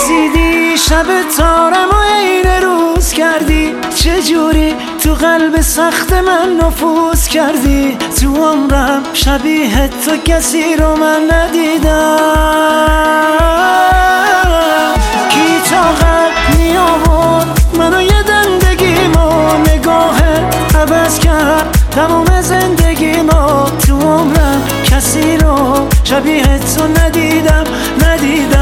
رسیدی شب تارم و عین روز کردی، چجوری تو قلب سخت من نفوذ کردی. تو عمرم شبیه تو کسی رو من ندیدم. کی طاقت می آورد منو یه دندگیمو، نگاهت عوض کرد تموم زندگیمو. تو عمرم کسی رو شبیه تو ندیدم.